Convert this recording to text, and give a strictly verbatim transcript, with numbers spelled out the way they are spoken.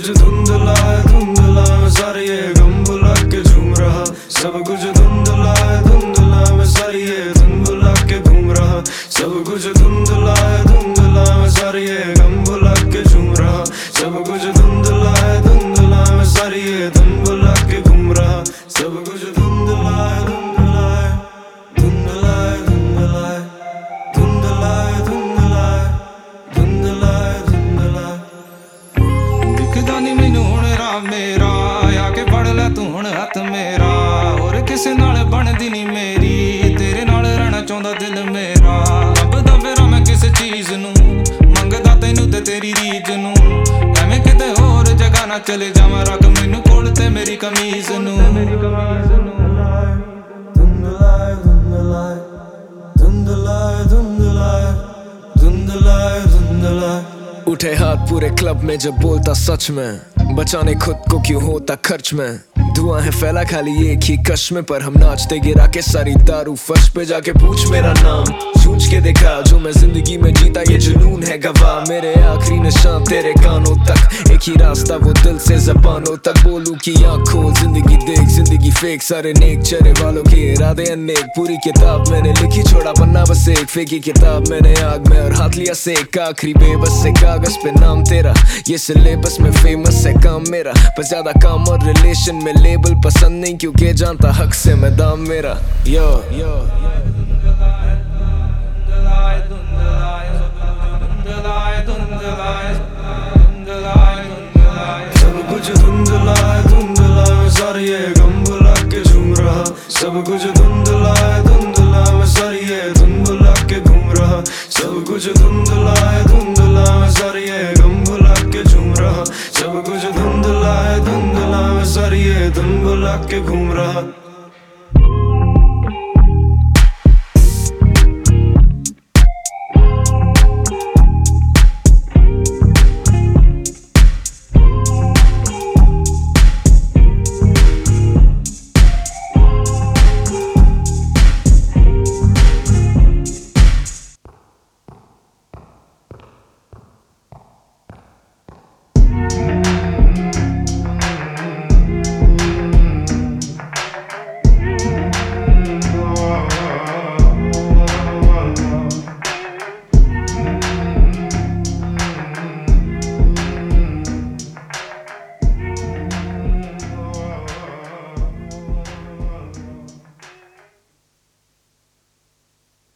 कुछ धुंधला है धुंधला मैं सारी ये गम भुला के झूम रहा। सब कुछ धुंधला है धुंधला मैं सारी ये धुन भुला के घूम रहा। सब कुछ धुंधला है धुंधला मैं सारी ये गम भुला के झूम रहा। सब कुछ धुंधला है धुंधला मैं सारी ये धुन भुला के घूम रहा। सब कुछ धुंधला है धुंधला है धुंधला है धुंधला है धुंधला है धुंधला है धुंधला है धुंधला है। दिखदा नहीं मैनू हुण राह मेरा आके फड़ लै तू हुण हत्थ मेरा। होर किसे नाल बनदी नहीं मेरी तेरे नाल रहना चाहुंदा दिल मेरा। लभदा फिरां मैं किस चीज नू मंगदा तैनू ते तेरी रीझ नू। एवें किते होर जगह ना चले जावां रख मैनू कोल ते मेरी कमीज नू। उठे हाथ पूरे क्लब में जब बोलता सच में, बचाने खुद को क्यों होता खर्च में। धुआं है फैला खाली एक ही कश में, पर हम नाचते गिरा के सारी दारू फर्श पे। जाके पूछ मेरा नाम सोच के देखा जो मैं जिंदगी में जीता ये जुनून है गवाह। मेरे आखिरी निशान तेरे कानों तक, एक ही रास्ता वो दिल से ज़बानों तक। बोलूं कि आँख खोल जिंदगी देख, जिंदगी फेक सारे नेक चेहरे वालों के इरादे अनेक। पूरी किताब मैंने लिखी छोड़ा पन्ना बस एक, फेंकी किताब मैंने आग में और हाथ लिया सेक। आखिरी बेबस से कागज पे नाम तेरा, ये सिलेबस में फेमस है काम मेरा। पर ज्यादा काम और रिलेशन में लेबल पसंद नहीं, क्योंकि जानता हक से मैं दाम मेरा। यो यो सब कुछ धुंधला है धुंधला मैं सारी ये गम भुला के झूम रहा। सब कुछ धुंधला है धुंधला मैं सारी ये धुन भुला के घूम रहा। सब कुछ धुंधला है धुंधला मैं सारी ये गम भुला के झूम रहा। सब कुछ धुंधला है धुंधला मैं सारी ये धुन भुला के घूम रहा।